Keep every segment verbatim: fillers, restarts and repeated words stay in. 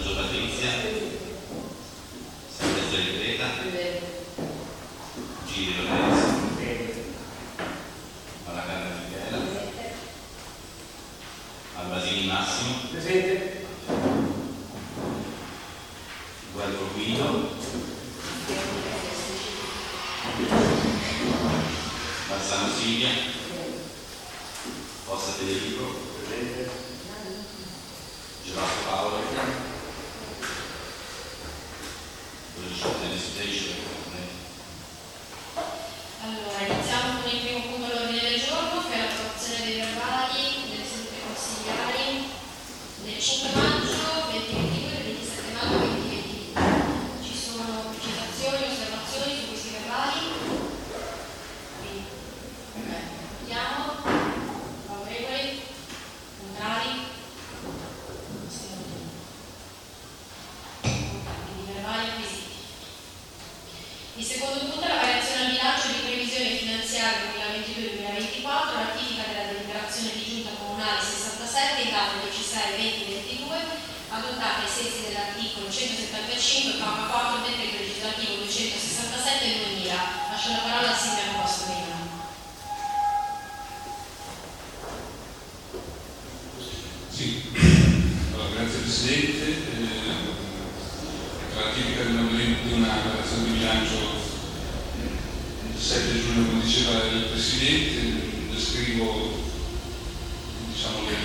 Giorgio Patrizia, Silvestro Di Greta, Giri Lorenzo, Malacanna Michela, Albasini Massimo, presente, Guello Guido, Bassano Silvia, Fossa Federico, Gerardo Paolo, allora iniziamo con il primo punto all'ordine del giorno, che è l'approvazione dei verbali delle sedute consigliari del cinque maggio, venti ventidue e ventisette maggio duemilaventidue. Ci sono precisazioni o osservazioni su questi verbali? Quindi, ok, vediamo. Favorevoli? Contrari? Quindi verbali acquisiti. Il secondo punto è la variazione al bilancio di previsione finanziaria duemilaventidue duemilaventiquattro, ratifica della deliberazione di giunta comunale sessantasette in data diciassette venti ventidue, adottata ai sensi dell'articolo centosettantacinque, comma quattro del decreto legislativo duecentosessantasette del duemila. Lascio la parola al sindaco Pastorino. Sì, allora, grazie Presidente. Eh, ratifica di una variazione di bilancio il sette giugno, come diceva il Presidente, descrivo diciamo, le,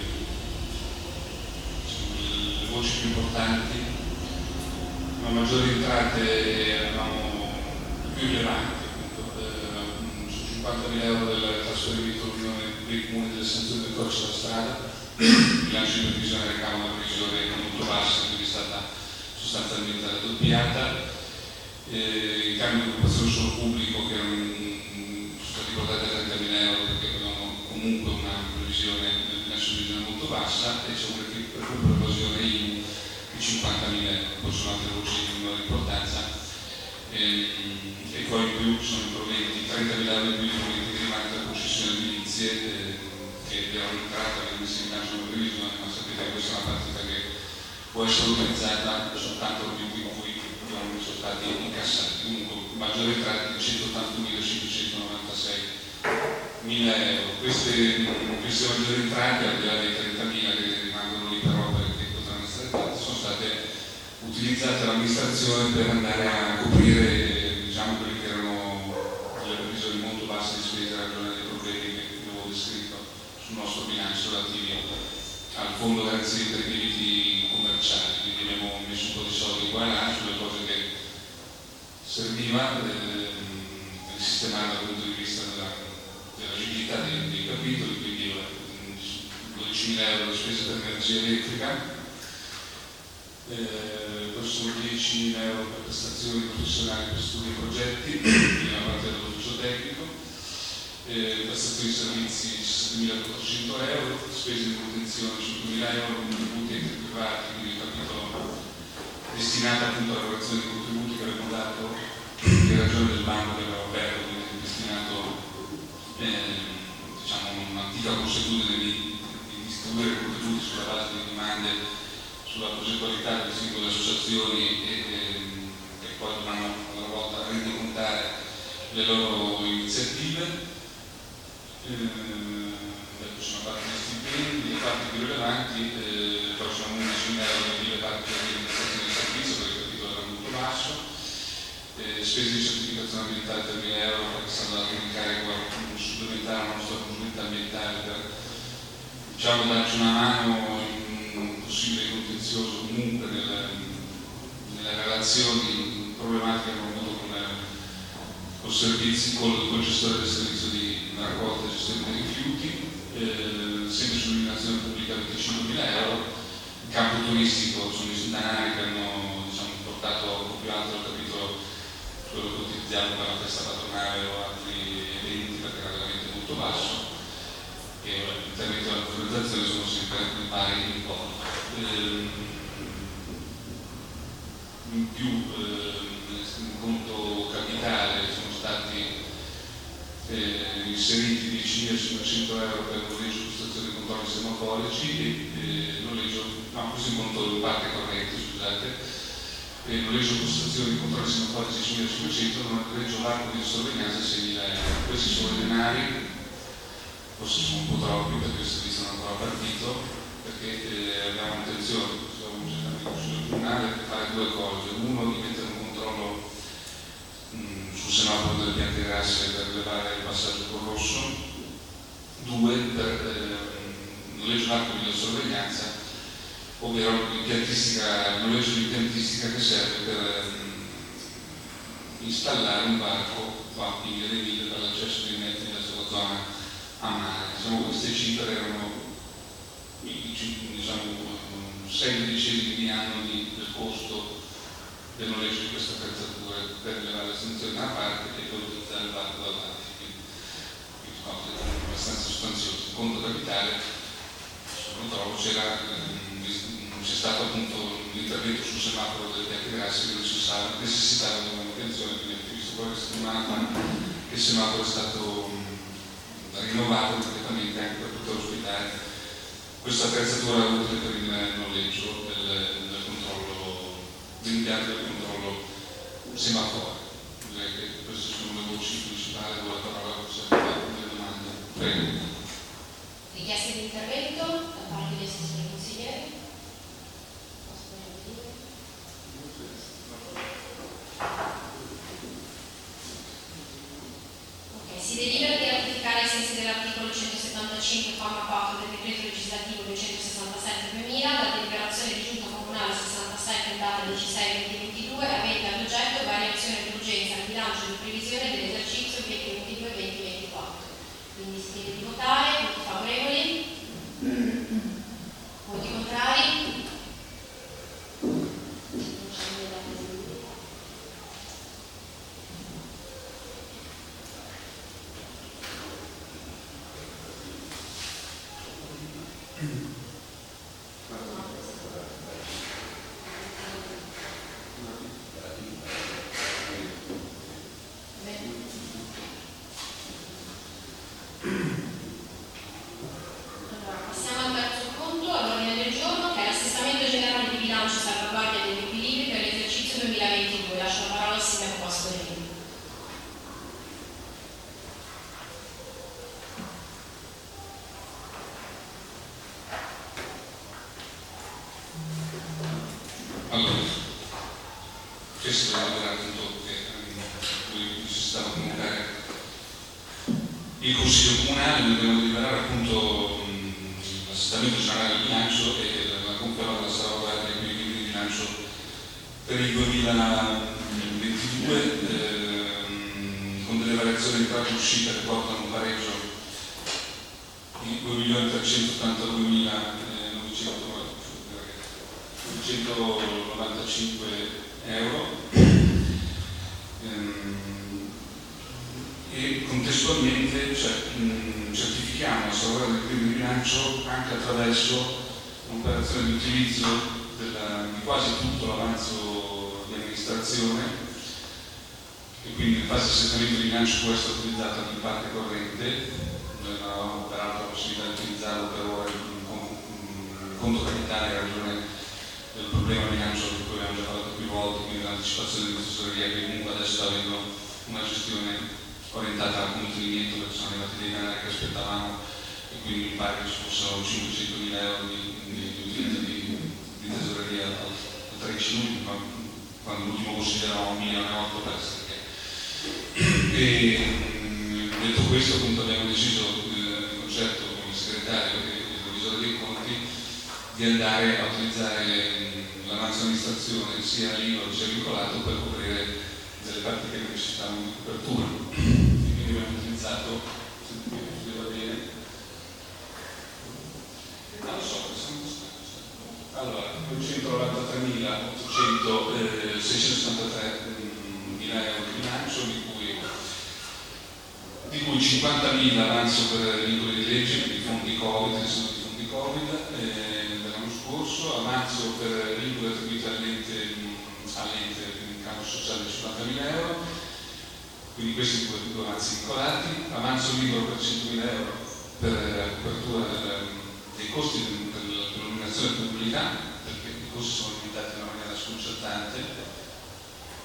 diciamo, le voci più importanti, ma maggiori entrate erano più rilevanti, appunto, eh, su cinquantamila euro del trasferimento all'Unione dei Comuni delle sanzioni del codice della strada, il bilancio di previsione recava una previsione molto bassa, quindi è stata sostanzialmente raddoppiata. Eh, I cambi di occupazione sul pubblico che erano, sono stati portati a trentamila euro perché avevano comunque una previsione nel bilancio di previsione molto bassa, e c'è un recupero evasione I M U di cinquantamila euro, poi sono altre voci di minore importanza, eh, e poi in più sono interventi trentamila euro in più interventi derivanti da concessioni edilizie eh, che erano entrate nel bilancio di previsione, ma sapete che questa è una partita che può essere utilizzata soltanto nel momento in cui non sono stati incassati. Comunque maggiore entrata di centottantunomilacinquecentonovantasei euro. Queste, queste maggiori entrate, al di là dei trentamila che rimangono lì per opere che potranno essere fatte, sono state utilizzate dall'amministrazione per andare a coprire diciamo, quelli che erano le previsioni molto basse di spesa in ragione dei problemi che avevo descritto sul nostro bilancio relativi al fondo garanzia per i debiti commerciali. Quindi abbiamo messo un po' di soldi qua e là sulle cose che serviva eh, sistemare dal punto di vista della, della rigidità dei, dei capitoli, quindi dodicimila euro di spese per energia elettrica, eh, poi sono diecimila euro per prestazioni professionali per studi e progetti, quindi la parte dell'ufficio tecnico, eh, prestazioni di servizi diciassettemila quattrocento euro, spese di manutenzione cinquemila euro, contributi ai privati, quindi il capitolo destinato appunto all'erogazione dei contributi che avevamo dato in ragione del banco che aveva aperto, quindi destinato eh, diciamo un'antica consuetudine di, di distribuire contributi sulla base di domande sulla progettualità delle singole associazioni e, e, e poi dovranno a loro volta rendicontare le loro iniziative. Eh, ci sono parte di stipendi, le parti più rilevanti, eh, poi sono undici euro di le parti di amministrazione di servizio perché il capitolo era molto basso. Eh, spese di certificazione ambientale tremila euro perché stanno dando in carico un supplementare alla nostra congiunta ambientale per diciamo darci una mano in un possibile contenzioso comunque nelle, nelle relazioni problematiche che abbiamo avuto con, con servizi, col, col gestore del servizio di raccolta e gestione dei rifiuti, eh, sempre sull'illuminazione pubblica venticinquemila euro. Il campo turistico sono i denari che hanno diciamo, portato più alto il capitolo quello che utilizziamo per la festa patronale o altri eventi perché era veramente molto basso, e in termini di autorizzazione sono sempre pari in conto. Eh, in più eh, in conto capitale sono stati eh, inseriti diecimilacinquecento euro per noleggio, costruzione e controlli semaforici e eh, noleggio, no, questo in conto in parte corrente, e noleggio postazioni di controlli semaforici seimilacinquecento, noleggio l'arco di sorveglianza seimila euro. Questi sono i denari, forse sono un po' troppi perché il servizio non è ancora partito, perché eh, abbiamo intenzione, siamo cercando di consiglio comunale, di fare due cose. Uno, di mettere un controllo mh, sul semaforo delle piante grasse per rilevare il passaggio col rosso. Due, per eh, noleggio l'arco di sorveglianza, ovvero l'impiantistica, il noleggio di impiantistica che serve per um, installare un varco qua in via dei Ville per l'accesso dei mezzi nella sua zona a mare. Diciamo, queste cifre erano diciamo, sei decesimi di anno di, del costo del noleggio di queste attrezzature per rilevare l'estensione da una parte e per utilizzare il varco dall'altra. Quindi, quindi cose abbastanza sostanziose. In conto capitale, non trovo, c'era c'è stato appunto l'intervento sul semaforo delle piante grasse che necessitava, necessitava di una manutenzione, quindi avete visto qualche settimana fa che il semaforo è stato mh, rinnovato completamente anche per poter ospitare questa attrezzatura utile per il noleggio del, del controllo dell'impianto del controllo semaforo. Direi che queste sono le voci principali. Con la parola se avete delle domande. Prego. Richieste di intervento da parte dei assessori consiglieri? Si delibera di ratificare ai sensi dell'articolo centosettantacinque comma quattro del decreto legislativo duecentosessantasette duemila la deliberazione di giunta comunale sessantasette in data diciassette venti ventidue avente ad oggetto variazione d'urgenza al bilancio di previsione dell'esercizio venti ventidue venti ventiquattro. Quindi si chiede di votare. Voti favorevoli? Voti contrari? Il Consiglio Comunale, noi dobbiamo deliberare appunto l'assestamento generale del bilancio e la conferma della salvaguardia degli equilibri di bilancio per il duemilaventidue ehm, con delle variazioni di entrata e uscita che portano un pareggio di due milioni trecentottantadue euro ehm, e contestualmente cioè, mh, certifichiamo la salvaguardia del equilibrio di bilancio anche attraverso un'operazione di utilizzo della, di quasi tutto l'avanzo di amministrazione e quindi in fase di assestamento di bilancio può essere utilizzato anche in parte corrente. Noi non avevamo peraltro la possibilità di utilizzarlo per ora in conto capitale in ragione del problema bilancio di cui abbiamo già parlato più volte, quindi l'anticipazione di tesoreria che comunque adesso sta avendo una gestione orientata al contenimento perché sono arrivati dei denari che aspettavamo e quindi mi pare che ci fossero cinquecentomila euro di, di, di utilizzo di, di tesoreria al, al tredici luglio, quando l'ultimo consideravamo un milione e otto per essere. E detto questo appunto abbiamo deciso eh, in concerto con il segretario e il revisore dei conti di andare a utilizzare l'avanzo amministrazione sia libero sia vincolato per coprire delle parti che necessitavano di copertura. Quindi abbiamo utilizzato, se va bene, non lo so, allora, duecentonovantatremilaseicentosessantatré euro di bilancio, di cui, di cui cinquantamila avanzo per vincoli di legge, quindi fondi Covid, di fondi Covid eh, dell'anno scorso, avanzo per vincoli attribuiti all'ente, all'ente in campo sociale di cinquantamila euro, quindi questi due, due avanzi vincolati, avanzo libero per centomila euro per la copertura del, dei costi per l'illuminazione pubblica, perché i costi sono limitati in una maniera sconcertante.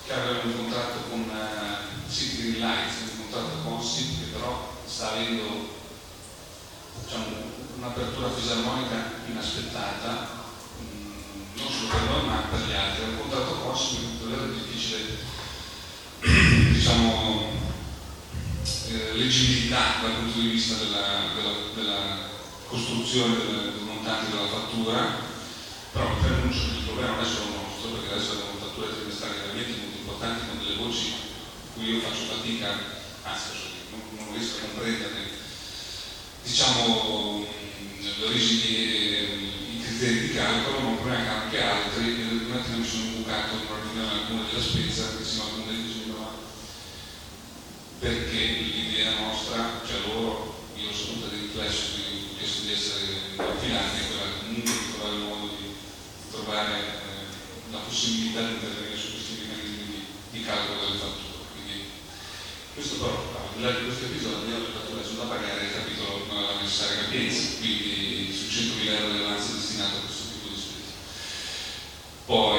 che aveva un contratto con uh, City Green Lights, un contratto con City, che però sta avendo, diciamo, un'apertura fisarmonica inaspettata, mh, non solo per noi ma per gli altri. È un contratto Cossi, è davvero difficile, diciamo, eh, leggibilità dal punto di vista della, della, della costruzione del, del montante della fattura, però mi preannuncio che il problema non è solo nostro, perché adesso abbiamo fatture trimestrali veramente molto importanti con delle voci in cui io faccio fatica, anzi non, non riesco a comprendere, diciamo, l'origine, i criteri di calcolo, ma un problema che anche altri. Un attimo mi sono bucato in una riunione alcune della spesa, perché sennò alcune dicevano perché l'idea nostra, cioè loro, io ho saputo del riflesso di ho chiesto di essere affidati, è quella comunque di trovare il modo di trovare eh, la possibilità di intervenire su questi meccanismi di, di calcolo delle fatture. Quindi questo però, al di là di questo episodio, le fatture sono da pagare, il capitolo non aveva necessaria capienza, quindi su centomila euro di avanzo destinato a questo tipo di spese. Poi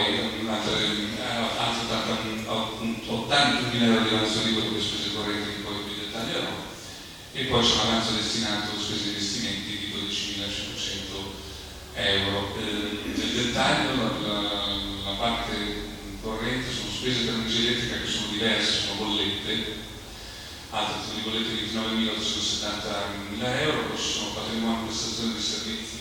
ottantamila euro di avanzo di quello che spese correnti, che poi vi dettaglierò, e poi c'è un avanzo destinato a spese di investimenti di dodicimilacinquecento euro. Eh, nel dettaglio la, la, la parte corrente sono spese per energia elettrica che sono diverse, sono bollette, altre sono di bollette di ventinovanemilaottocentosettantamila euro, poi ci sono patrimonio, prestazioni di servizi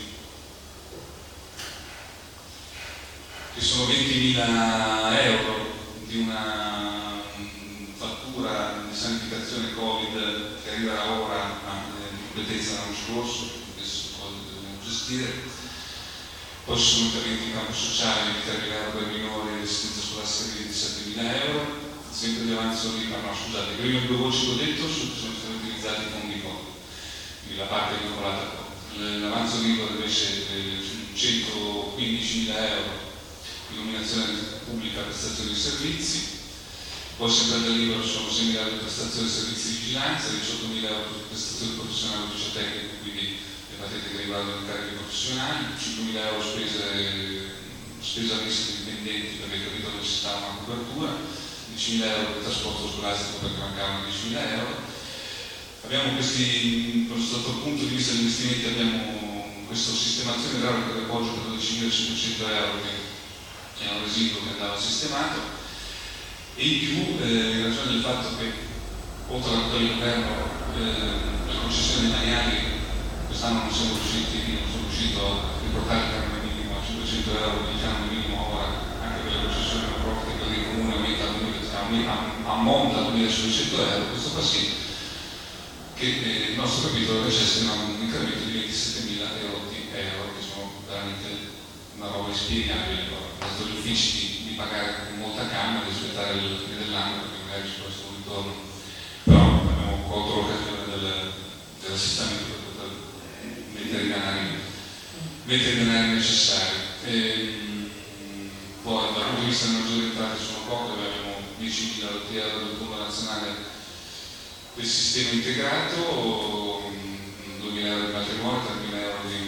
che sono ventimila euro di una fattura di sanificazione Covid che arriverà ora a competenza l'anno scorso, adesso poi dobbiamo gestire. Poi ci sono interventi in campo sociale di ventitremila euro per minori e assistenza scolastica di ventisettemila euro, sempre di avanzo di, no, no scusate, le prime due voci che ho detto sono stati utilizzati i fondi Covid, quindi la parte vincolata Covid. L'avanzo agricolo invece è centoquindicimila euro illuminazione pubblica, prestazioni di servizi, poi sempre del libro sono seimila euro di prestazioni di servizi di vigilanza, diciottomila euro di prestazioni professionali di tecniche, quindi le patente che riguardano i carichi professionali, cinquemila euro spese, spese a rischio dipendenti perché il capitolo necessitava una copertura, diecimila euro di trasporto scolastico perché mancavano diecimila euro. Abbiamo questi, sotto il punto di vista degli investimenti abbiamo questa sistemazione idraulica di appoggio per dodicimilacinquecento euro che è un residuo che andava sistemato, e in più eh, in ragione del fatto che oltre a quello del governo eh, le concessioni demaniali quest'anno non siamo riusciti, non sono riuscito a riportare il canone minimo a cinquecento euro di canone minimo ora, anche per le concessioni non profit che il comune aumenta a ammonta a duemilacinquecento euro, questo fa sì che eh, il nostro capitolo necessita un incremento di ventisettemila euro, che sono veramente una roba inspiegabile. Gli uffici di, di pagare con molta calma, di aspettare la fine dell'anno perché magari ci può essere un ritorno, però abbiamo colto l'occasione del, dell'assestamento per poter mettere i denari, mettere i denari necessari. E, poi dal punto di vista delle maggiori entrate sono poche, abbiamo diecimila euro del Fondo Nazionale del Sistema Integrato, duemila euro di patrimonio, tremila euro di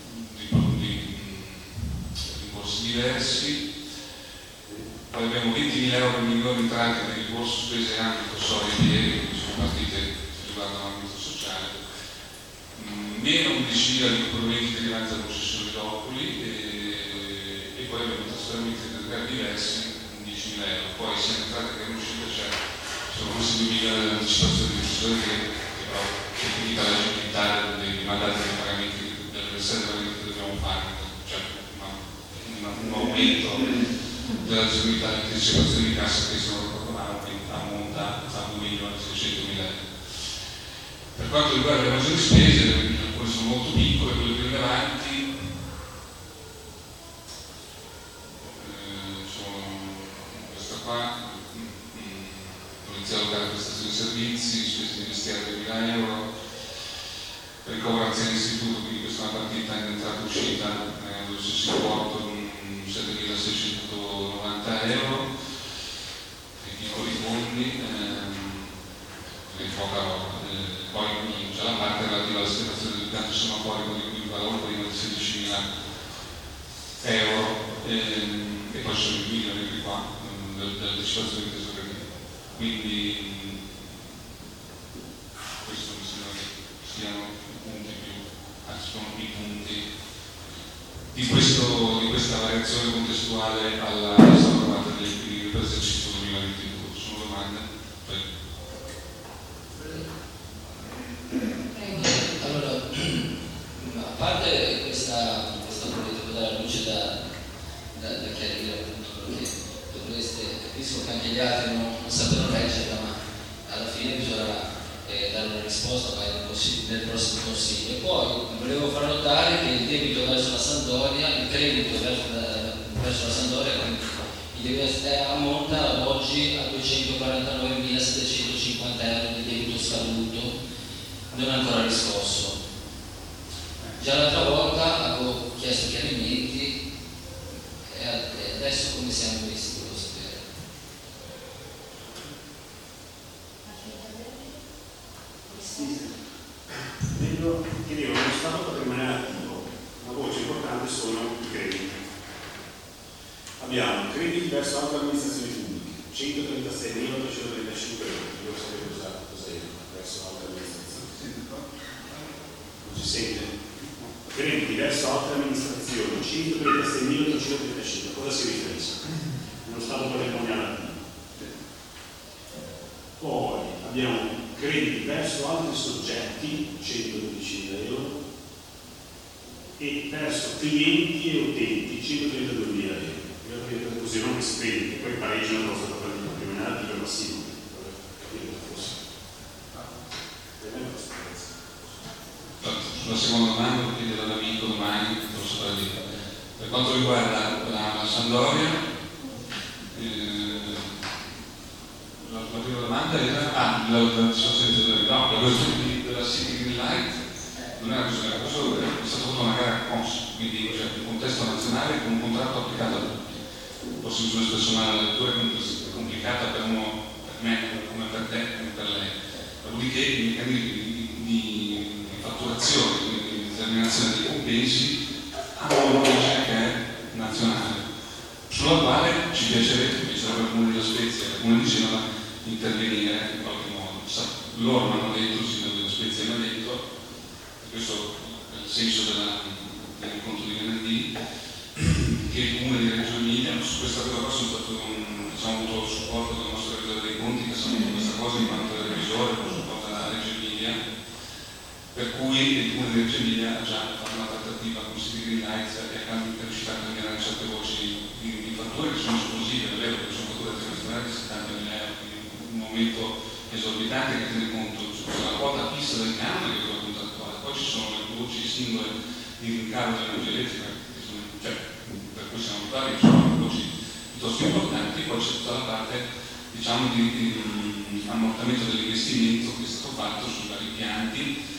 diversi, poi abbiamo ventimila euro milioni entrate per il borso spese in ambito soria e piedi, che sono partite che riguardano l'ambito sociale, meno undicimila di proventi derivanti dalla concessione d'Opoli e, e poi abbiamo trasferimenti integrati diversi, undicimila euro, poi sia in entrate che in uscita c'è, sono questi due milioni di anticipazione di tesoreria che però è finita la legittimità dei mandati dei pagamenti delle riserve che dobbiamo fare. Un aumento della disponibilità di anticipazione di cassa che sono ricordo male, ammonta a due milioni e seicentomila euro. Per quanto riguarda le maggiori spese, alcune sono molto piccole, quelle più rilevanti eh, sono questa qua, polizia locale, prestazioni di servizi, spese di vestiario duemila euro, ricovero anziani istituto, quindi questa è una partita in entrata e uscita, eh, dove si porta settemilaseicentonovanta euro, i piccoli fondi, ehm, e poca roba. Eh, poi c'è la parte relativa alla sistemazione del piano semaforico di cui valore prima di sedicimila euro, ehm, e poi ci sono i milioni di qua, ehm, della partecipazione di tesoreria. Quindi questo mi sembra che siano i punti più, anzi sono i punti di, questo, di questa variazione contestuale alla salvaguardia degli equilibri per l'esercizio duemilaventidue. Sono domande? Prego. Allora, a parte questa, questa politica della luce da, da, da chiarire, appunto, perché dovreste, capisco che anche gli altri non, non sapranno leggerla, ma alla fine bisognerà eh, dare una risposta magari nel, consiglio, nel prossimo consiglio. E poi volevo far notare che il debito verso la Sampdoria, il credito verso la, verso la Sampdoria, il debito ammonta ad oggi a duecentoquarantanovemilasettecentocinquanta euro di debito scaduto, non ancora riscosso. Già l'altra volta avevo chiesto chiarimenti e adesso come siamo messi, volevo sapere. Vedo che nello stato patrimoniale attivo una voce importante sono i crediti. Abbiamo crediti verso altre amministrazioni pubbliche, centotrentaseimilaottocentotrentacinque euro, io sapevo usato cos'è verso altre amministrazioni. Non si sente? Crediti verso altre amministrazioni, centotrentaseimilaottocentotrentacinque, cosa si riferisce? Nello stato patrimoniale attivo. Poi abbiamo crediti verso altri soggetti, centododicimila euro, e verso clienti e utenti, centotrentaduemila euro. Io credo così non si vede, che poi pareggiano lo stato patrimoniale attivo e passivo. Sulla seconda domanda lo chiederò all'amico domani, non so per dire. Per quanto riguarda la, la Sampdoria, eh, la, la prima domanda era ah, la, la, la, no, la questione della City Green Light non è una questione, è stata fatta una gara C O S, quindi cioè, un contesto nazionale con un contratto applicato a tutti. Forse mi sono espresso male la lettura, è complicata per uno, per me, come per te, come per lei. Dopodiché i meccanismi di, di fatturazione, quindi di determinazione dei compensi, hanno una legge che è nazionale, sulla quale ci piacerebbe, mi sarebbe il Comune di La Spezia, il Comune di Genova, intervenire in qualche modo. Loro mi hanno detto, il Sindaco di La Spezia mi ha detto, questo è il senso della, dell'incontro di venerdì, che il Comune di Reggio Emilia, su questa cosa qua sono stato un, diciamo, avuto il supporto del nostro revisore dei conti, che ha saputo questa cosa in quanto revisore, con il supporto della Reggio Emilia, per cui il Comune di Reggio Emilia ha già fatto una trattativa con City Green Lights e è riuscita a cambiare certe voci di, di fatture che sono esplosive, è vero che sono fatture trimestrali di settantamila euro, quindi un momento esorbitante che tiene conto sulla quota fissa del canone che è quella contrattuale, poi ci sono le voci singole di rincaro dell'energia elettrica, che sono, cioè, per cui siamo notari, che sono voci piuttosto importanti, poi c'è tutta la parte, diciamo, di, di, di ammortamento dell'investimento che è stato fatto sui vari impianti,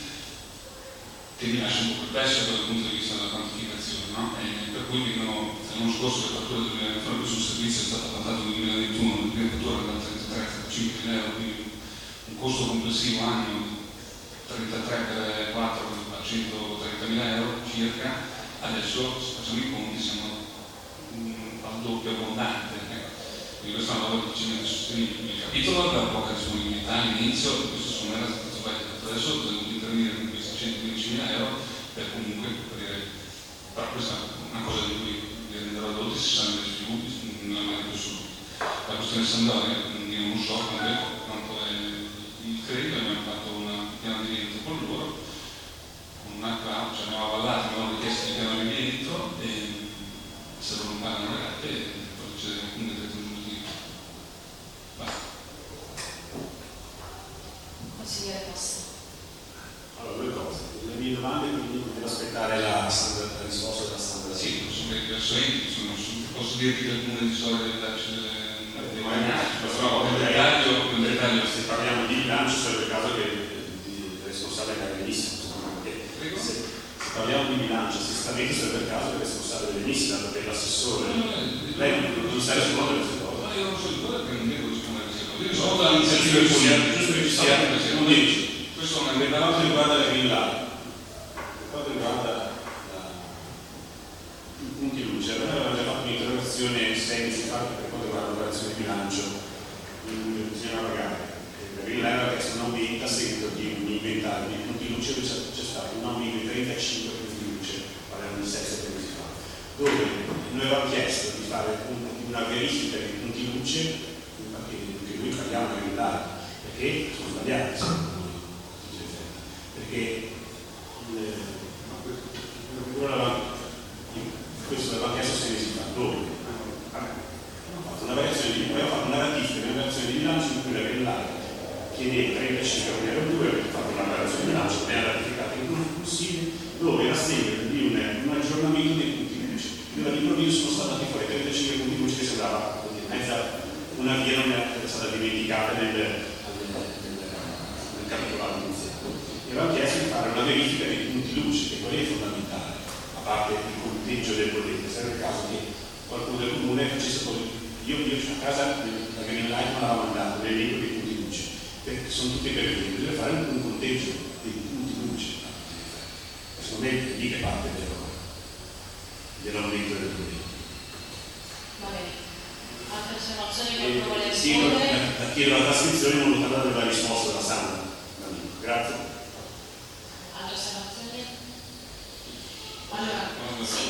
che mi lascia un po' perplesso dal punto di vista della quantificazione, no? E per cui vengono, l'anno scorso le fatture del duemilaventidue sul servizio è stato fatto nel duemilaventuno, le prime fatture erano trentatré trentacinque mila euro, quindi un costo complessivo anno di trentatré per quattro a centotrentamila euro circa. Adesso se facciamo i conti siamo mh, al doppio abbondante, ecco. Quindi questa è una roba difficilmente sostenibile. Il capitolo aveva poca disponibilità all'inizio, questo secondo me era stato sbagliato, adesso dobbiamo intervenire con questi centodicimila euro per comunque coprire, però questa è una cosa di cui vi renderò adulti se saranno dei sviluppi, non è mai assoluto. La questione Sampdoria, io non so quanto è il credito, abbiamo fatto un piano di rientro con loro, con una cloud, cioè abbiamo avallato, abbiamo richiesto il piano di rientro e se loro non pagano le rate poi c'è un decreto giudicativo. Basta. Consigliere Costa. Allora, due cose. Le mie domande, quindi devo aspettare la, la risposta della Sandra. Sì, sono dei diversamente, sono, posso dirti che il Comune di Soria deve darci delle però nel dettaglio, nel dettaglio, se parliamo di bilancio sarebbe il caso che il responsabile è benissimo, perché se, se parliamo di bilancio, assestamento sarebbe il caso che il responsabile è benissimo, dato che l'assessore, lei non sa rispondere a queste cose. Ma io non so il perché non devo rispondere a queste cose. Io Giusto sono dall'iniziativa del Comune. giusto che ci sia, non dici. Questo è Per quanto riguarda la green light, per quanto riguarda la, i punti luce, noi avevamo già fatto un'interrogazione un'operazione sei mesi fa per quanto riguarda l'operazione di bilancio, bisogna pagare. Perché il Leno ha chiesto un aumento a seguito di un inventario di punti luce dove c'è stato un aumento di trentacinque punti luce, parliamo di sei sette mesi fa, dove noi avevamo chiesto di fare una verifica dei punti luce che noi paghiamo in realtà, perché sono sbagliati secondo noi, perché questo l'avevamo chiesto sei mesi fa, dove abbiamo fatto una variazione di abbiamo fatto una ratifica, una variazione di bilancio in cui la Greenlight chiedeva trentacinque mila due, avete fatto una variazione di bilancio, ne ha ratificato in conclusivi, dove era seguito di un, un aggiornamento dei punti luce. Io all'improvviso sono stati andati fuori trentacinque punti luce che sembrava mezza una via non era stata dimenticata nel, nel, nel, nel capitolato iniziale. E avevamo chiesto di fare una verifica dei punti luce, che quello è fondamentale, a parte il conteggio del potente, sarebbe il caso che qualcuno del comune facesse poi. Io, io a casa la Greenlight me l'aveva mandato l'elenco dei punti luce, perché sono tutti per vedere, deve fare un, un conteggio dei punti luce. Secondo me è lì che parte dell'aumento del potente. Va bene. Altre osservazioni che vuole rispondere? Sì, da, da chiedo la trascrizione non ho dato la risposta della Sandra. Grazie. Altre osservazioni? Allora, sì.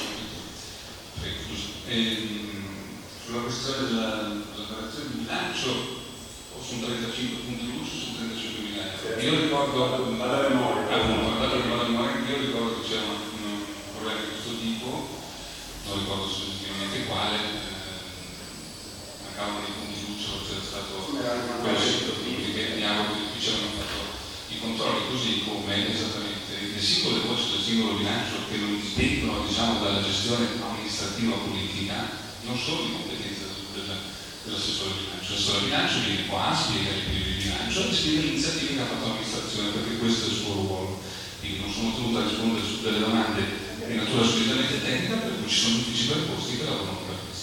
Ehm, sulla questione della operazione di bilancio sono trentacinque punti luce su trentacinque mila euro. Io ricordo alla memoria, io ricordo che c'era un problema di questo tipo, non ricordo specificamente quale, mancavano dei punti luce, o c'era stato quello che mi auguro che qui c'erano fatto i controlli, così come esattamente le singole voci del singolo bilancio che non dipendono, diciamo, dalla gestione amministrativa politica, non sono di competenza dell'assessore del bilancio. L'assessore del bilancio viene qua, spiega il bilancio e spiega le iniziative che ha fatto l'amministrazione, perché questo è il suo ruolo. Quindi non sono tenuto a rispondere su delle domande di natura solitamente tecnica, per cui ci sono uffici preposti che lavorano per questo.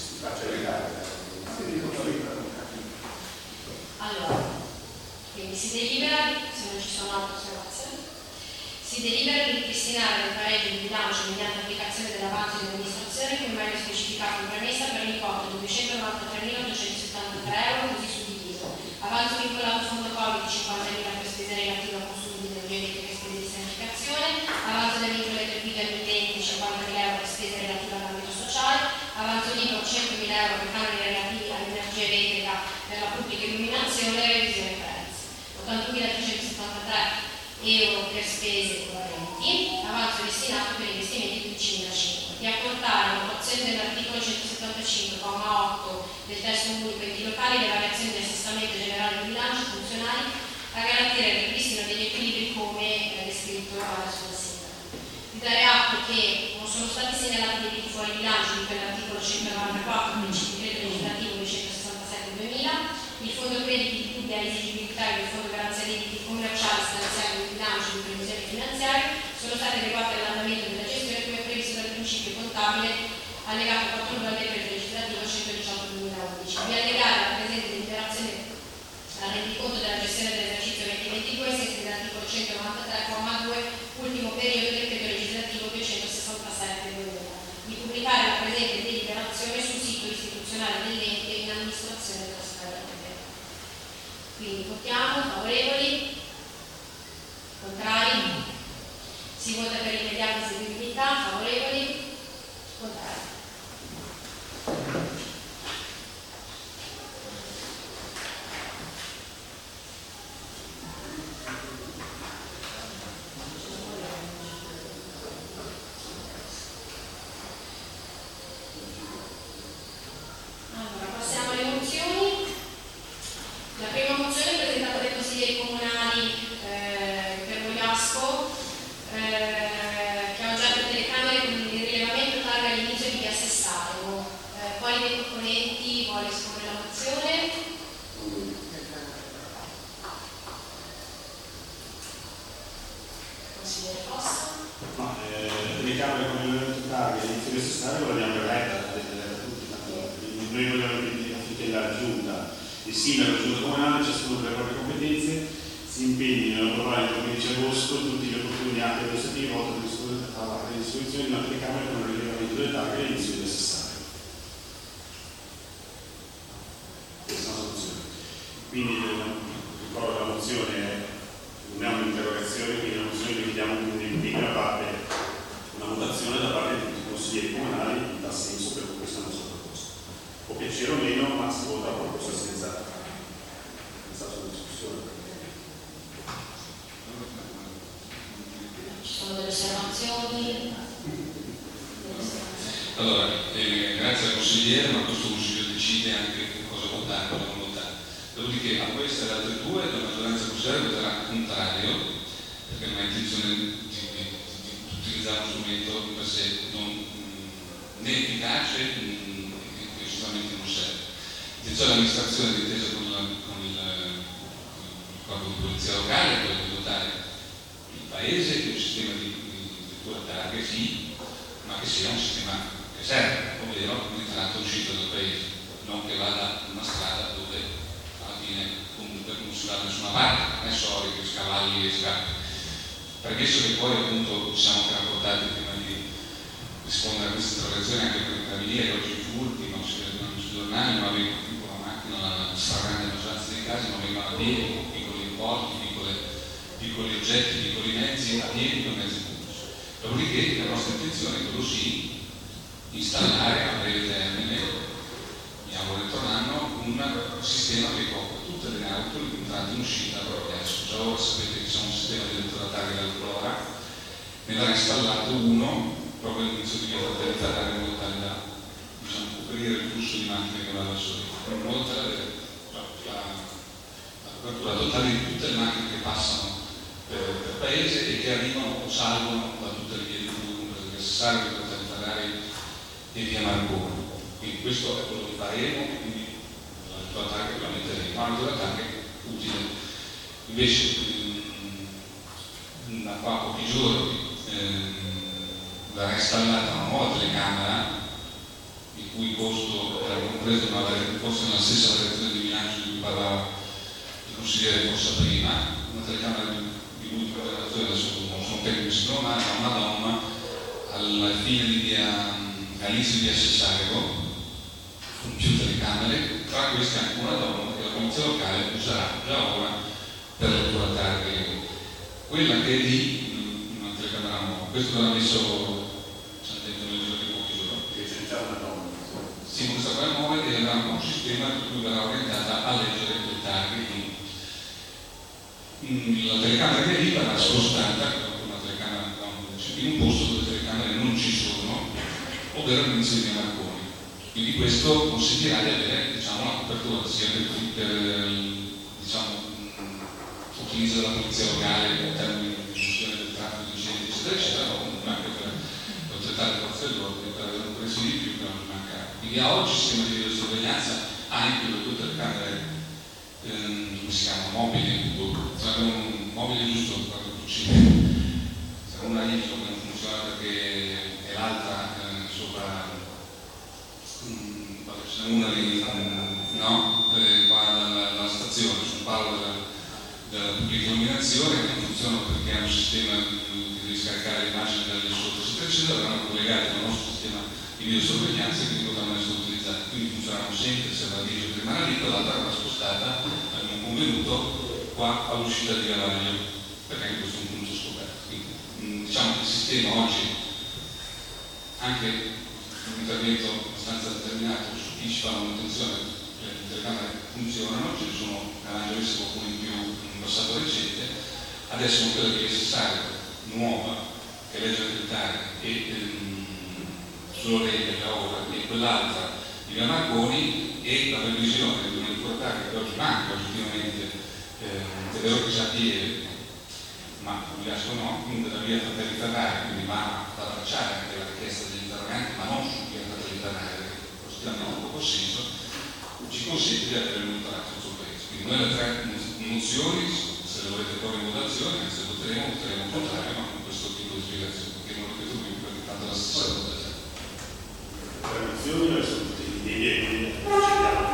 Allora, quindi si delibera, se non ci sono altre osservazioni, si delibera di ripristinare il pareggio di bilancio mediante applicazione dell'avanzo di amministrazione come meglio specificato in premessa per l'importo di duecentonovantatremila duecentosettantatré euro così suddiviso. Avanzo vincolato fondo Covid di cinquantamila per spese relative a consumi di energia elettrica e spese di sanificazione, avanzo del vincolo retribuito agli utenti cinquantamila euro per spese relative all'ambito sociale, avanzo vincolo centomila euro per canoni relativi all'energia elettrica per la pubblica illuminazione e revisione prezzi. ottantunomila trecentosettantatré euro per spese correnti, avanzo destinato per investimenti di diecimila cinque. Di apportare l'attuazione dell'articolo centosettantacinque comma otto del testo unico enti locali le variazioni di assestamento generale di bilancio funzionali a garantire il ripristino degli equilibri come eh, descritto adesso da sindaco. Di dare atto che non sono stati segnalati debiti fuori bilancio di quell'articolo centonovantaquattro del decreto legislativo duecentosessantasette duemila, il fondo crediti di dubbia esigibilità e il fondo garanzia debiti commerciali stanziati nel bilancio di previsione finanziaria sono stati adeguati all'andamento della gestione come previsto dal principio contabile allegato quattro al decreto legislativo centodiciotto duemilaundici. Di allegare la presente deliberazione al rendiconto della gestione dell'esercizio duemilaventidue senza dell'articolo centonovantatré comma due ultimo periodo del decreto legislativo duecentosessantasette duemila, di pubblicare la presente deliberazione sul sito istituzionale dell'ente in amministrazione trasparente. Quindi votiamo favorevoli, contrari, si vota per immediata eseguibilità, favorevoli, contrari. Allora, passiamo alle mozioni. La prima mozione è presentata dai consiglieri comunali eh, per Vogliasco, eh, che ha oggetto telecamere con il rilevamento targa all'inizio di via Sessario. Eh, quali dei proponenti vuole esporre la mozione? Consigliere Costa. No, eh, le camere con il rilevamento targa all'inizio di via Sessario l'abbiamo letta, l'abbiamo letta tutti. Noi vogliamo quindi affinché la giunta, il sindaco e la giunta comunale, ciascuno per le proprie competenze, si impegnino a approvare il quindici agosto tutti gli opportuni atti amministrativi volti alla disposizione di una telecamera con il rilevamento delle targhe all'inizio del Sessario. Quindi ricordo che la mozione è, non è un'interrogazione, quindi la mozione che chiediamo in prima parte una votazione da parte di tutti i consiglieri comunali dà senso per questa nostra proposta. Può piacere o meno, ma si vota la proposta senza, senza una discussione. Ci sono delle osservazioni? Allora, eh, grazie al consigliere, ma questo consiglio decide anche cosa votare o non votare. Dopodiché a queste e le altre due la maggioranza consigliare voterà contrario, perché non ha intenzione di, di, di, di utilizzare uno strumento per sé non, mh, né efficace né assolutamente non serve. L'intenzione dell'amministrazione è intesa con, la, con il, il corpo di polizia locale, quello di dotare il paese di un sistema di, di, di lettura targhe, sì, ma che sia un sistema che serve, ovvero un ritratto uscito dal paese, non che vada una strada dove alla fine comunque non si va da nessuna parte, non è solito, scavalli e scappi. Premesso che poi appunto siamo anche rapportati prima di rispondere a questa interrogazione anche per i carabinieri, oggi i furti non si vedono sui giornali, ma vengono più con la macchina, la stragrande maggioranza dei casi non vengono a piedi, con piccoli importi, piccole, piccoli oggetti, piccoli mezzi, a piedi con mezzi pubblici. Dopodiché la nostra intenzione è quello sì installare a breve termine, mi auguro entro un anno, un sistema che copra tutte le auto in entrata e in uscita adesso. Già ora sapete che c'è un sistema di lettura targa dell'Aurora, ne verrà installato uno proprio all'inizio di via Fratelli Ferrari in modo tale da diciamo, coprire il flusso di macchine che va verso lì, in modo tale da avere la, la, la copertura totale di tutte le macchine che passano per, per paese e che arrivano o salgono da tutte le vie di fuga, compreso via Sassari, via Fratelli Ferrari e via Marconi. Quindi questo è quello che faremo, quindi la lettura targa la metteremo, ma la lettura targa è utile. Invece mh, da qua a pochi giorni ehm, verrà installata una nuova telecamera il cui costo era compreso ma forse nella stessa variazione di bilancio di cui parlava il consigliere forse prima, una telecamera di, di ultima generazione, adesso non sono tecnico si chiama, ma una donna alla fine di via all'inizio di via Sessarevo con più telecamere, tra queste anche una donna che la polizia locale userà già ora per la lettura targa. Quella che è lì, una telecamera nuova, questo l'ha messo ci hanno detto nel giro di pochi giorni. Che c'è già una donna. Sì, questa qua è nuova e avrà un sistema per cui verrà orientata a leggere le targhe. La telecamera che è lì verrà spostata, una telecamera in un posto dove le telecamere non ci sono, ovvero all'inizio di via Marconi. Quindi questo consentirà di avere diciamo, una copertura sia per, per diciamo, l'utilizzo della polizia locale in termini di gestione del traffico di incidenti eccetera eccetera, ma comunque anche per autorizzare le forze dell'ordine per avere un prezzo di più per non mancare. Quindi a oggi il sistema di videosorveglianza ha anche le due telecamere ehm, come si chiama, mobili, sarebbe un mobile giusto quando cucina, sarebbe una lì che non funziona perché è l'altra eh, sopra mh, ce n'è una lì no? Eh, qua dalla, dalla stazione sul palo della, della pubblica illuminazione che non funziona perché è un sistema di, di scaricare le immagini dalle sotto eccetera eccetera, verranno collegati al nostro sistema di videosorveglianza e quindi potranno essere utilizzati, quindi funzioneranno sempre se la video che rimane lì, l'altra verrà spostata abbiamo convenuto qua all'uscita di Gavaglio perché anche questo è un punto scoperto. Quindi, mh, diciamo che il sistema oggi anche un intervento abbastanza determinato su chi ci fa la manutenzione, le telecamere funzionano, ce ne sono nella maggioranza qualcuno in più in passato recente, adesso con quella che è necessaria, nuova, che legge le targhe e ehm, sull'orecchia da ora e quell'altra di via Marconi e la previsione di una riportare che oggi manca oggettivamente, ehm, è vero che già piede, ma non riesco no, comunque da via Fratelli Ferrari, quindi va a tracciare anche la richiesta degli interroganti, ma non su via Fratelli Ferrari, perché positivamente ha poco senso, ci consente di avere un monitoraggio sul paese. Quindi noi le tre mozioni, se le volete porre in votazione, se voteremo, voteremo in contrario, ma con questo tipo di spiegazione, perché non ripeto più perché tanto la stessa cosa. Le mozioni sono tutte le idee che accendiamo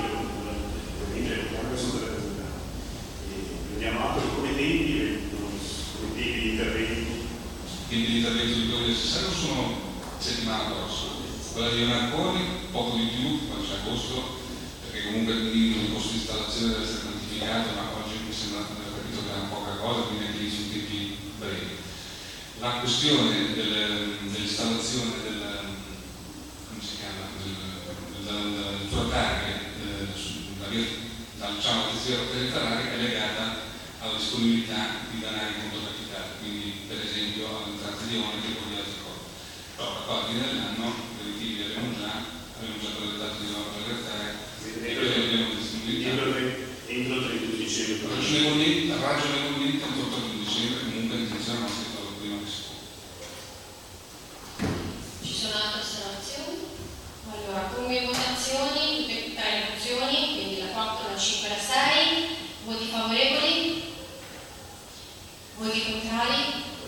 di leggere come sono delle comunità. Prendiamo atto come tempi, come tempi di interventi. I tempi di intervento di quello necessario sono settimana prossima. Quella di Marconi, poco di più, quando c'è agosto, perché comunque il costo di installazione deve essere spiegato, ma oggi mi sembra capito che era poca cosa, quindi anche lì su tempi brevi. La questione del, dell'installazione del, come si chiama, del, del, del turatarie eh, dal diciamo la territoriale è legata alla disponibilità di danari in conto capitale, quindi per esempio all'entrata di oneri o di altre cose. Però a fine dell'anno i relativi abbiamo già, abbiamo già progettato di nuovo per e poi abbiamo disponibilità. Entro il trentadue dicembre. Ragionevolmente, ragionevolmente entro il trentadue dicembre, comunque intenzione nostra è quello prima che si può. Ci sono altre osservazioni? Allora, pongo in votazioni tutte e tre le mozioni, quindi la quattro, la cinque e la sei. Voti favorevoli? Voti contrari?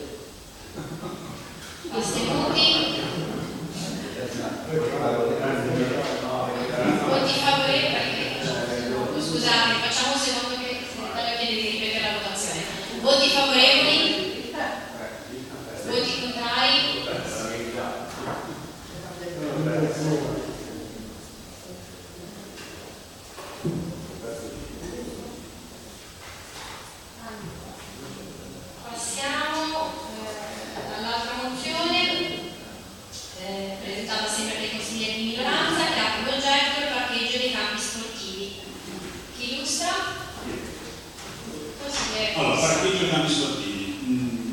Astenuti? Voti favorevoli? Scusate, facciamo un secondo che il segretario chiede di ripetere la votazione. Voti favorevoli? Voti contrari? Passiamo eh, all'altra mozione eh, presentata sempre dai consiglieri di minoranza, che ha come oggetto il parcheggio dei campi sportivi. Chi illustra? Consigliere. Allora, parcheggio dei campi sportivi. Mm.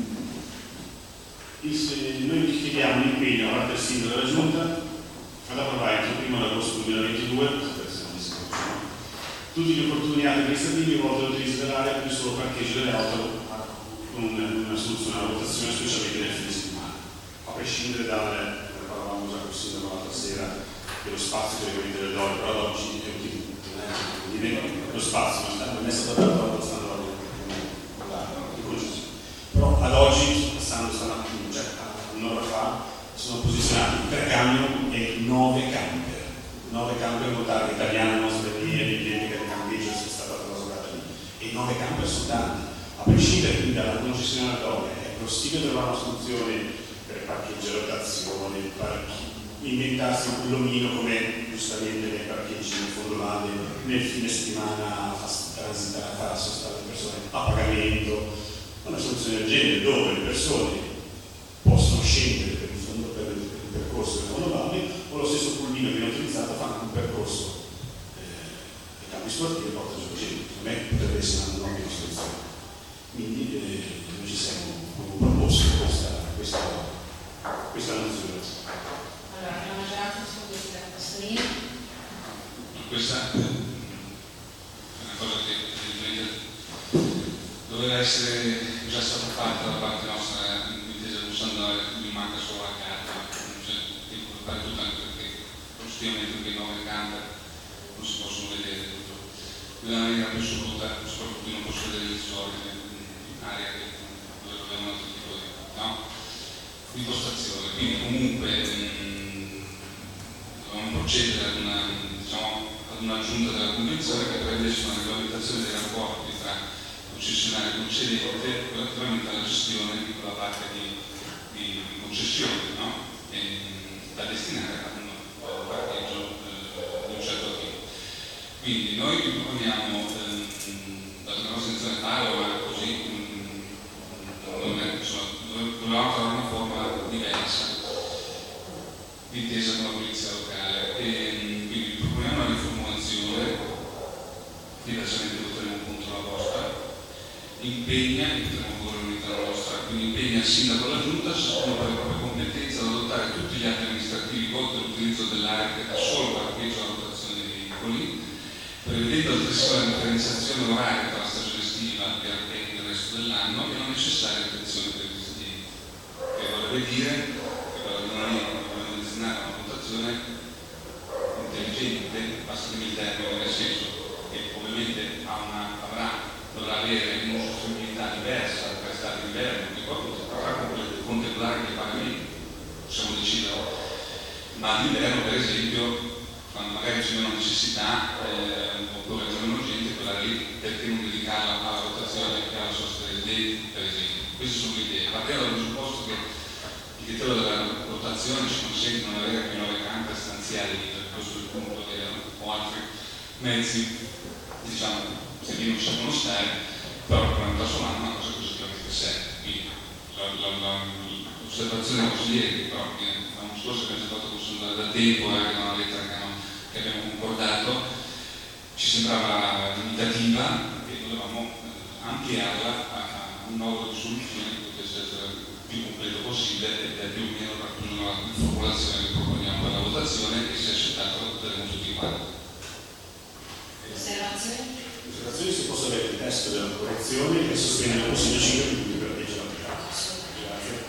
Il, noi chiediamo un impegno da parte del sindaco della Giunta ad approvare entro il primo agosto duemilaventidue tutti gli opportuni atti amministrativi volti all'utilizzo dell'area per il solo parcheggio delle auto con una soluzione, una votazione specialmente nel fine settimana, a prescindere dalle, come parlavamo già con il sindaco l'altra sera, dello spazio per i delle donne, però ad oggi è utilizzo lo spazio non è stato dato allo standard di concessione. Però ad oggi, passando stamattina, cioè un'ora fa, sono posizionati tre camion e nove camper. nove camper montati italiane, nostre linee, l'identità di campeggio sia stata traslocata lì. E nove camper sono tanti. A prescindere quindi dalla concessionaria donne, è possibile trovare una soluzione per parcheggi a rotazione, inventarsi un l'omino come giustamente nei parcheggi nel fondolande, nel fine settimana fa transitare, far sostare le persone a pagamento, una soluzione del genere dove le persone possono scendere per il, fondo, per il, per il percorso del fondolande o lo stesso pulmino che viene utilizzato fa un percorso eh, dei campi sportivi e porta giù gente. Non è che potrebbe essere una ottima soluzione. Quindi eh, noi ci siamo proposto questa, questa, questa nozione. Allora, la maggioranza sono questi da Pastorino. Questa è una cosa che doveva essere già stata fatta da parte nostra, intesa non andare, mi manca solo la carta, cioè, devo fare tutto anche perché oggettivamente quei nove camper non si possono vedere tutto. In una maniera più assoluta, soprattutto non posso vedere il sole in area che dove abbiamo un altro tipo di, no? di postazione. Quindi comunque mh, dobbiamo procedere ad una, diciamo, ad una aggiunta della convenzione che prevedesse una regolamentazione dei rapporti tra concessionario e concedente relativamente alla gestione di quella parte di, di, di concessione, no? e, da destinare a un, a un parcheggio eh, di un certo tipo. Quindi noi proponiamo eh, la nostra intenzione tale, ma così non è, insomma, volevamo trovare una forma diversa d'intesa con la polizia locale e quindi proponiamo una riformulazione, diversamente voteremo contro la vostra, impegna, e potremo porre un'unità la nostra, quindi impegna il sindaco e la giunta, ciascuno per le proprie competenze, ad adottare tutti gli atti amministrativi volti all'utilizzo dell'area che dà solo parcheggio alla rotazione dei veicoli, prevedendo altresì la differenziazione oraria tra la stagione estiva e il resto dell'anno e la necessaria attenzione per gli estivi, che vorrebbe dire che per la dobbiamo designare una valutazione intelligente, passatemi il termine, nel senso che ovviamente ha una, avrà, dovrà avere una sostenibilità diversa per stare d'inverno, che poi potrà contemplare i pagamenti, possiamo decidere, ma d'inverno per esempio quando magari c'è una necessità eh, oppure c'è un'urgenza, quella lì perché non dedicarla alla rotazione e alla sosta residenti, per esempio. Queste sono le idee. Partiamo dal presupposto che il criterio della rotazione ci consente di non avere più nove camper stanziali per questo punto o altri mezzi diciamo, se lì non ci devono stare, però per una persona è una cosa positiva di per sé. Quindi la, la, la, l'osservazione dei consiglieri, però l'anno scorso abbiamo già fatto consultare da tempo, anche da una lettera che, abbiamo, che abbiamo concordato, ci sembrava limitativa e volevamo ampliarla a, a un novero di soluzioni che potesse essere il più completo possibile ed è più o meno racchiuso nella formulazione che proponiamo per la votazione e se accettato la voteremo tutti quanti. Osservazioni? Osservazioni, se posso avere il testo della correzione e sostiene la consiglio cinque minuti per leggere l'applicato. Grazie.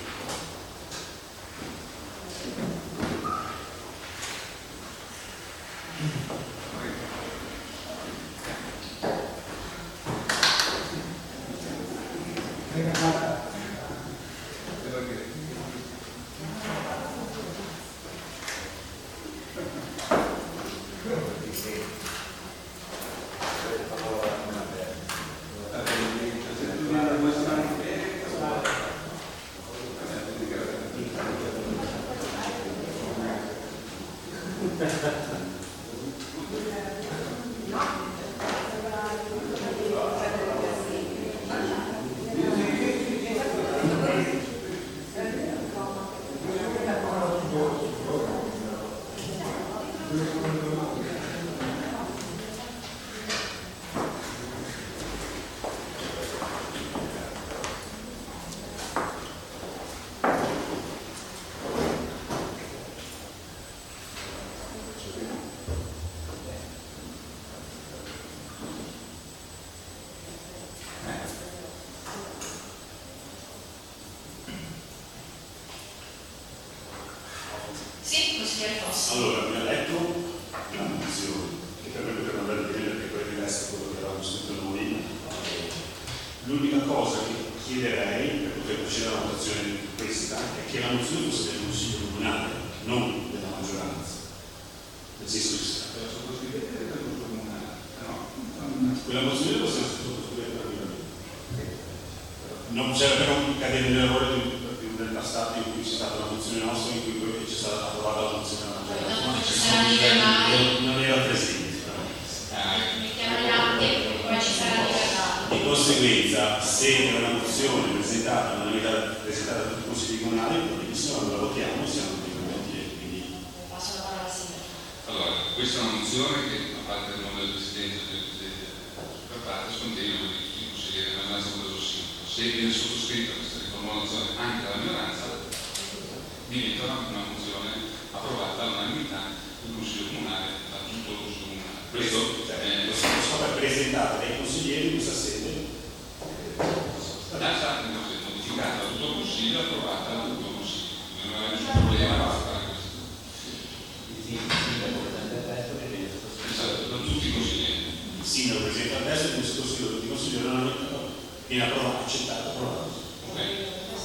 Allora, abbiamo letto la mozione, che per me potrebbe andare bene perché poi riveste quello che avevamo scritto noi. L'unica cosa che chiederei per poter procedere alla votazione di questa è che la mozione fosse del Consiglio Comunale, non della maggioranza. Nel senso che sia. Quella mozione possiamo sottoscrivere tranquillamente. Non c'era per non cadere nell'errore di un passato in cui c'è stata una mozione nostra in cui poi c'è stata approvata la mozione della maggioranza. Non era presente. Mettiamo in atto e poi ci sarà libertà. Di conseguenza, se era una mozione presentata, non era presentata da tutti i consigli comunali, benissimo, allora votiamo, siamo tutti contenti e quindi. Passo la parola alla sindaca. Allora, questa è una mozione che a parte il nome del Presidente e del Presidente per parte scontiene di tutti i consiglieri della maggioranza votato sindaco. Se viene sottoscritta questa riformulazione anche dalla minoranza, diventa una mozione approvata all'unanimità del Consiglio Comunale, da tutto il Consiglio Comunale. Questo è lo scopo è presentato dai consiglieri in questa sede. È stata modificata da tutto il Consiglio e approvata da tutto il Consiglio. Non aveva nessun problema a fare questo. Esatto, da tutti i consiglieri. Il sindaco presenta il testo e il Consiglio, tutti i consiglieri non viene approvato, accettato, approvato. Okay.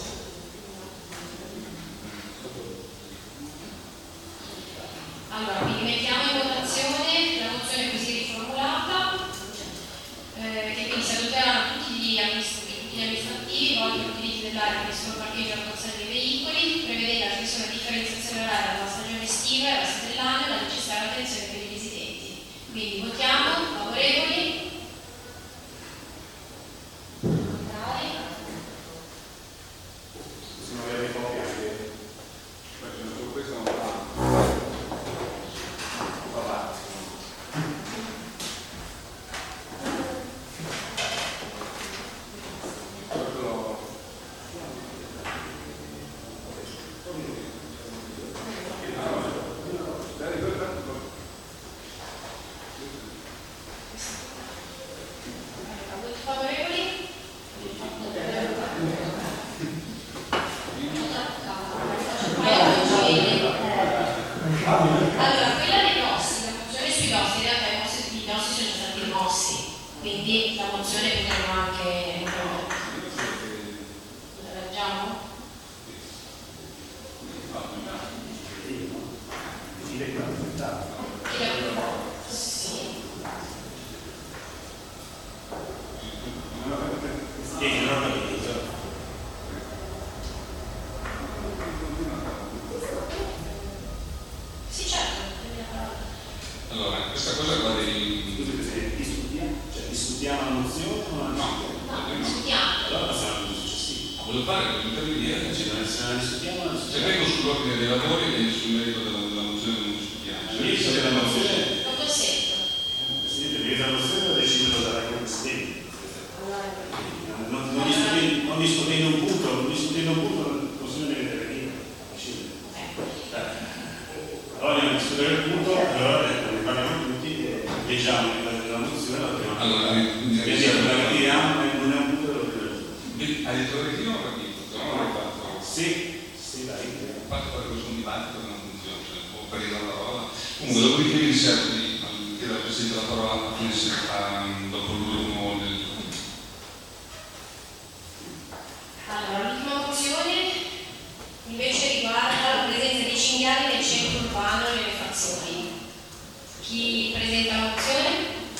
Allora, quindi mettiamo in votazione la mozione così riformulata, eh, che quindi si adotteranno tutti gli amministrativi volti all'utilizzo dell'area per il solo parcheggio e la rotazione dei veicoli, prevedendo altresì una differenziazione oraria tra la stagione estiva e la resto dell'anno e la necessaria attenzione per i residenti. Quindi votiamo, favorevoli? Contrari? Sono avere copie anche. Questo non fa. Favorevoli? Allora, quella dei rossi, la mozione sui rossi, in realtà i rossi, i rossi sono già stati rimossi, quindi la mozione potremmo anche la leggiamo? Sì. E non ho capito. Sì, certo. Allora, questa cosa qua dei... Scusi Presidente, chi studia? discutiamo la mozione o non la No, No, discutiamo. Allora passiamo al punto successivo. volevo fare per intervenire, Se non la discutiamo, non la se discutiamo. vengo sull'ordine dei lavori e sul merito della, della mozione non discutiamo. All'inizio della mozione, Lo consento. Presidente, l'inizio della mozione lo decidono dalla come Presidente. Non, non, discutendo, non discutendo un punto, non discutendo un punto, la mozione deve intervenire. Allora andiamo a discutere il punto, allora ne parliamo tutti e leggiamo la mozione la prima. Allora, quindi la ritiriamo, ma non è un punto dell'ordine del giorno. hai detto ritiro o capito? Non l'ho fatto. Sì, sì, dai. Ho fatto fare questo un dibattito che non funziona, cioè può prendere la parola. Comunque, dopodiché mi riservo di chiedere al Presidente la parola a fine a, dopo l'ultimo del giorno. Allora, l'ultima mozione invece riguarda la presenza dei cinghiali nel centro urbano e nelle frazioni. Chi presenta la mozione?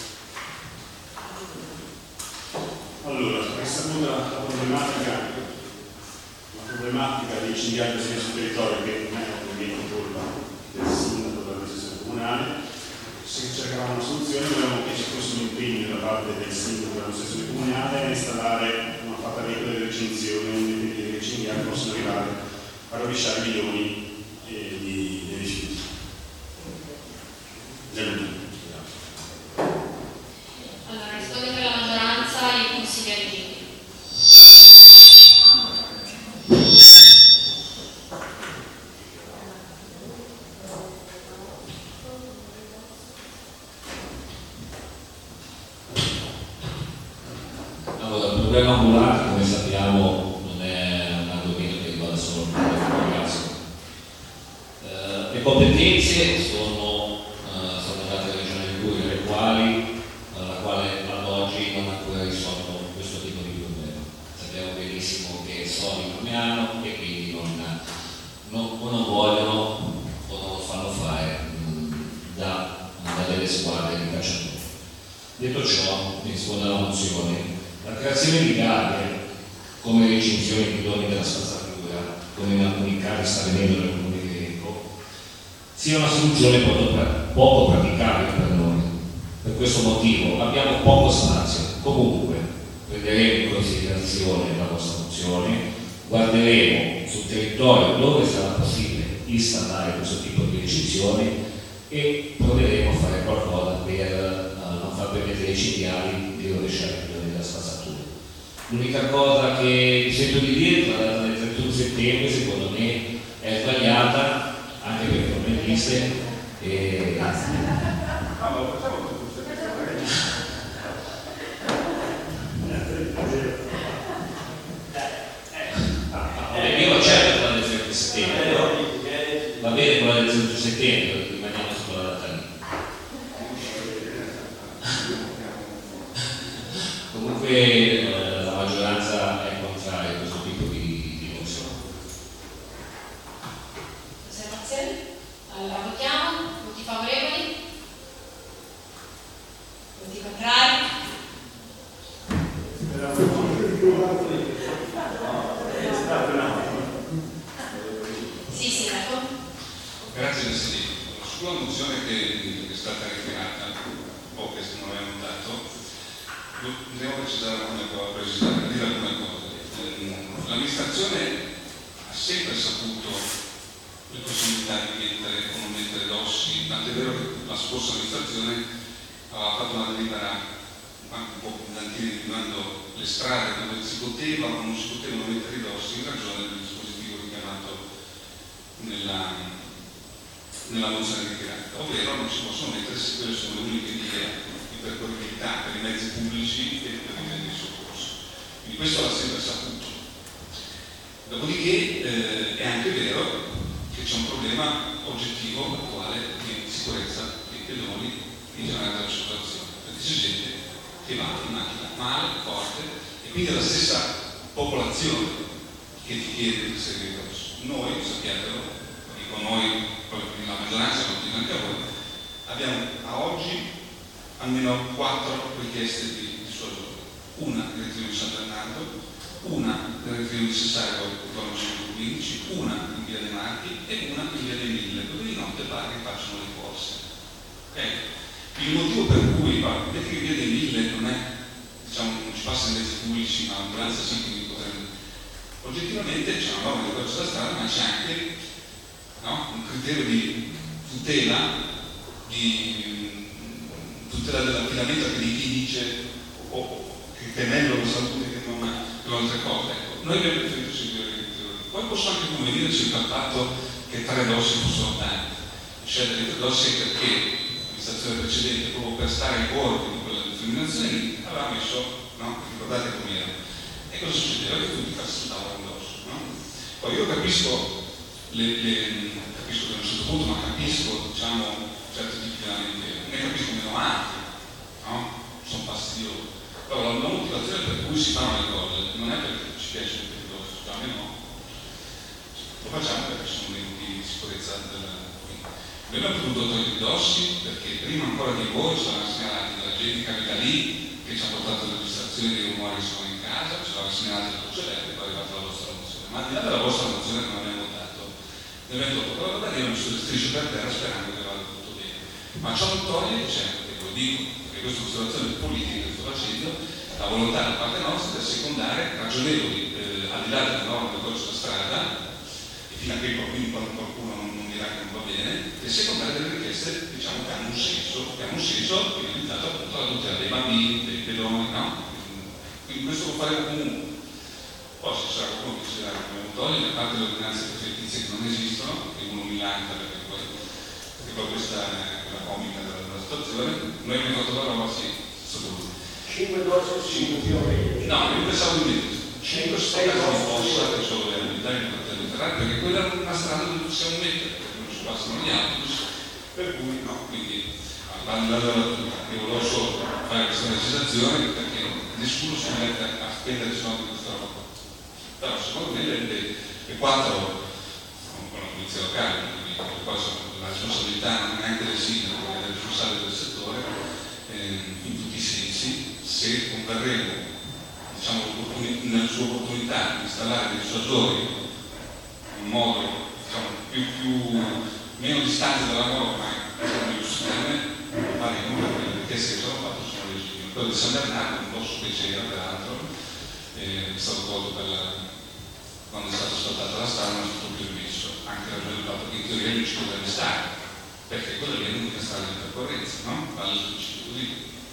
Allora, questa è la, la problematica, la problematica dei cinghiali presenti sul territorio, che non è ovviamente colpa del sindaco dell'amministrazione comunale. Se cercavamo una soluzione, volevamo che ci fosse un impegno da parte del sindaco dell'amministrazione comunale a installare una fatta regola delle recinzioni, onde che i cinghiali possono arrivare a rovesciare milioni eh, di, di rifiuti. Allora, risponde per la maggioranza il consigliere Gini. Allora, il problema ambulanti, come sappiamo, non è un argomento che riguarda solo il ragazzo. Eh, le competenze sono, eh, sono date alle regioni Liguria, le quali, alla quale ad oggi non ha ancora risolto questo tipo di problema. Sappiamo benissimo che sono in Lumiano e quindi non, non, o non vogliono o non lo fanno fare mh, da, da delle squadre di calciatori. Detto ciò, mi rispondo alla mozione. La creazione di gare come recinzione di bidoni della spazzatura, come in alcuni casi sta avvenendo nel comune di Greco, sia una soluzione poco, poco praticabile per noi. Per questo motivo abbiamo poco spazio. Comunque prenderemo in considerazione la vostra mozione, guarderemo sul territorio dove sarà possibile installare questo tipo di recinzione e proveremo a fare qualcosa per uh, non far permettere ai cinghiali di rovesciare i bidoni della spazzatura. L'unica cosa che mi sento di dire, la data del trentuno settembre secondo me è sbagliata, anche per i giornalisti. E... Eh, io accetto quella del trentuno settembre, però va bene quella del trentuno settembre, rimaniamo su quella data lì. Comunque eh, la maggioranza è contraria a questo tipo di, di mozione. Osservazioni? Allora, votiamo. Voti favorevoli? Voti contrari? Sì, sindaco. Grazie Presidente. Sulla mozione che è stata ritirata, o che non abbiamo dato, devo precisare alcune cose, precisare, dire alcune cose. L'amministrazione ha sempre saputo le possibilità di mettere o non mettere dossi, tant'è vero che la scorsa amministrazione aveva fatto una delibera anche un po' individuando le strade dove si poteva o non si potevano mettere i dossi in ragione del dispositivo richiamato nella, nella mozione ritirata, ovvero non si possono mettere se quelle sono le uniche vie di percorribilità per i mezzi pubblici e per i mezzi di soccorso. Quindi questo l'ha sempre saputo. Dopodiché eh, è anche vero che c'è un problema oggettivo attuale di sicurezza dei pedoni in generale della circolazione, perché c'è gente che va in macchina male, forte, e quindi è la stessa popolazione che ti chiede di seguire addosso. Noi, sappiatelo, dico noi, la maggioranza, ma dico anche a voi, abbiamo a oggi almeno quattro richieste di, di soggiorno. Una nel Trino di San Bernardo, una nel Trino di Sessario con centoquindici, una in via dei Marchi e una in via dei Mille, dove di notte pare che facciano le corse. Okay? Il motivo per cui, vedete che via dei Mille non è ci passano i mezzi pubblici, ma l'ambulanza sì, quindi potremmo. Oggettivamente c'è una norma di codice della strada, ma c'è anche, no, un criterio di tutela, di tutela dell'affidamento anche di chi dice oh, che è meglio la salute che non, che non altre cose. Ecco, noi abbiamo preferito seguire il criterio. Poi posso anche convenire circa il fatto che tre dossi fossero tanti. Scelta di tre dossi perché l'amministrazione precedente, proprio per stare ai bordi di quella determinazione lì, aveva messo, no? Ricordate com'era. E cosa succedeva? Che tutti saltavano un dosso, no? Poi io capisco, le, le, capisco da un certo punto, ma capisco, diciamo, certi tipi di lamentele, ne capisco meno altri, no? Sono fastidiosi. Però la motivazione per cui si fanno le cose non è perché ci piace il dosso, cioè a me no. Lo facciamo perché sono dei motivi di sicurezza della. Noi abbiamo potuto togliere i dossi perché prima ancora di voi ci avevano segnalati della gente che abita lì, che ci ha portato le registrazioni dei rumori che sono in casa, ci avevano segnalato il procedere e poi è arrivata la vostra mozione. Ma al di là della vostra mozione che non abbiamo votato, ne abbiamo tolto però da dire, ho messo le strisce per terra sperando che vada tutto bene. Ma ciò non toglie, certo, che ve lo dico, perché questa è un'osservazione politica che sto facendo, la volontà da parte nostra di assecondare ragionevoli, eh, al di là delle norme del codice della strada, e fino a qui quindi quando qualcuno non che non va bene, e secondare delle richieste diciamo che hanno un senso, che hanno un senso finalizzato appunto alla tutela dei bambini, dei pedoni, no? Quindi questo lo faremo comunque. Poi ci sarà qualcuno che ci dirà che dobbiamo togliere, a parte le ordinanze prefettizie che non esistono, che uno milanta perché poi, perché poi questa è la comica della, della situazione, noi abbiamo fatto la roba sì, solo cinque dosi, cinque più o meno. No, io pensavo di cinque sei dosi possa che solo le abitare perché quella è una strada dove possiamo mettere, perché non ci passano gli autobus, per cui no, quindi io volevo solo fare questa legislazione perché nessuno si mette a spendere soldi di questa roba qua. Però secondo me le, le, le quattro con la polizia locale, quindi poi sono la responsabilità non neanche del sindaco, ma del responsabile del settore, eh, in tutti i sensi, se converremo diciamo, nella sua opportunità di installare dei dissuasori in modo diciamo, più, più meno distante dalla norma e più sisteme, faremo perché le richieste che sono fatte sono legittime. Quello di San Bernardo, un posto che c'era peraltro, eh, è stato tolto per la, quando è stata asfaltata la strada, non è stato più rimesso, anche per il fatto che in teoria non ci dovrebbe stare, perché quella è l'unica strada di percorrenza, no? Vale il principio così.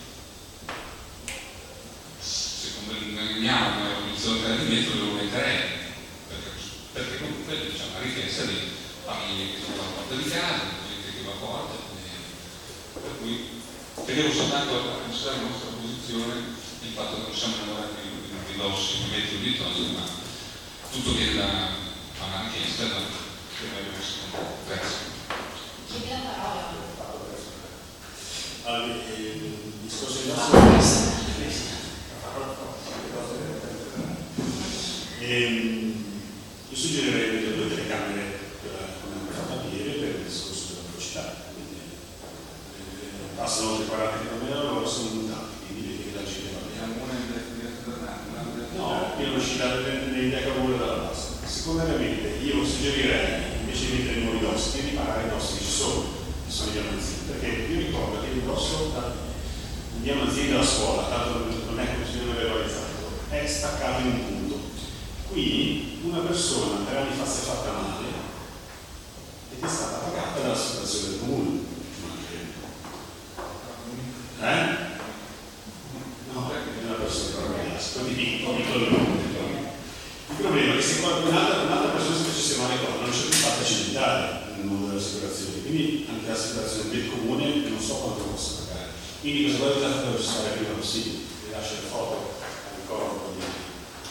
Se conveniamo nella condizione di metro, lo metterei. Perché comunque diciamo, la richiesta di famiglie che sono alla porta di casa, gente che va forte, per cui tenevo soltanto a considerare la nostra posizione il fatto che non siamo innamorati di dossi, di metri di tosi, ma tutto viene da una richiesta da che noi abbiamo sentito. Grazie. Chiedi la parola. Allora, il discorso di dossi io suggerirei le due telecamere come hanno fatto ieri per il discorso della velocità, quindi eh, passano oltre quaranta chilometri all'ora, sono tanti, quindi vedi che la gente va bene. No, io non ci date nei decavoli dalla bassa. Secondariamente io suggerirei invece di mettere i nuovi dossi di riparare i dossi che ci sono, che sono gli avanzini, perché io ricordo che il dosso gli avanzini della scuola, tanto non è come regolarizzato, è staccato in un punto. Qui una persona tre anni fa si è fatta male ed è stata pagata dall'assicurazione del comune. Eh? No, perché è una persona che non è quindi piccolo, piccolo il problema è che se un'altra, un'altra persona si facesse male qua non c'è più fatta accidentale nel mondo delle assicurazioni, quindi anche l'assicurazione del comune non so quanto possa pagare. Quindi cosa volete fare per stare prima possibile? Vi lascio le foto ancora un po' di.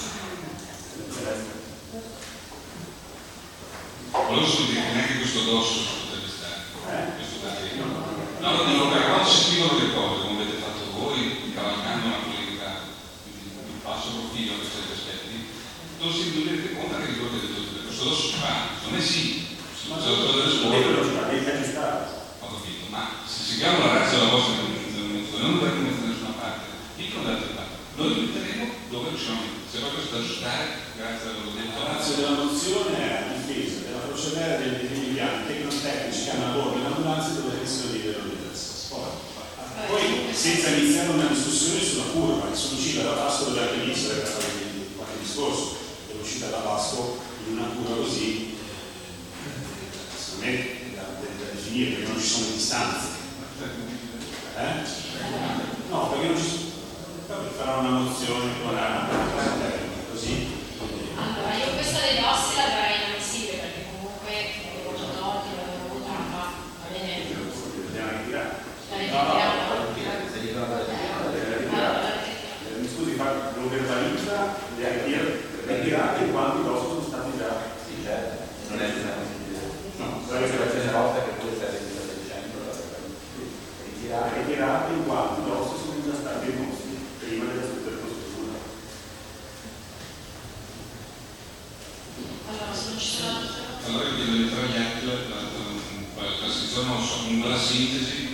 Volevo solo dire che neanche questo dosso potrebbe stare, eh? Questo perché no, no, dico che quando si scrivono le cose, come avete fatto voi, cavalcando una politica di basso profilo per certi aspetti, non si rendete conto anche di quello che avete detto, questo dosso si fa, non è sì, se lo trovo delle scuole, ho capito, ma se seguiamo la razza della vostra movimento, non dovremmo mettere da nessuna parte, dicono da altre parti, noi lo metteremo dove riusciamo a mettere, se qualcosa da aggiustare, grazie al loro detto. La razza della mozione è a difesa della procedere degli impianti tecnici che hanno a bordo in ambulanze dove rischiano di avere un'interesse. Poi, se senza iniziare una discussione sulla curva, che sull'uscita da Vasco dove anche lì sarebbe stato qualche discorso, e l'uscita da Vasco in una curva così, sicuramente da, da, da definire, perché non ci sono distanze. Eh? No, perché non ci sono. Vabbè, farà una mozione con una così. Allora, io questa dei bossi la darei inammissibile perché comunque il voto tolti l'avevano votata, va bene? Dobbiamo ritirare. La ritiriamo. Mi scusi, ma lo verbalizza, le ha ritirate in quanto i vostri sono stati già. Sì, certo, non è no, sarebbe la prima volta che tu stai dicendo ritirate ritirate in quanto i vostri sono già stati mossi prima della struttura costitutiva. Allora, se non ci sono altre. Allora io chiedo di tra gli atti la trascrizione, non so, una sintesi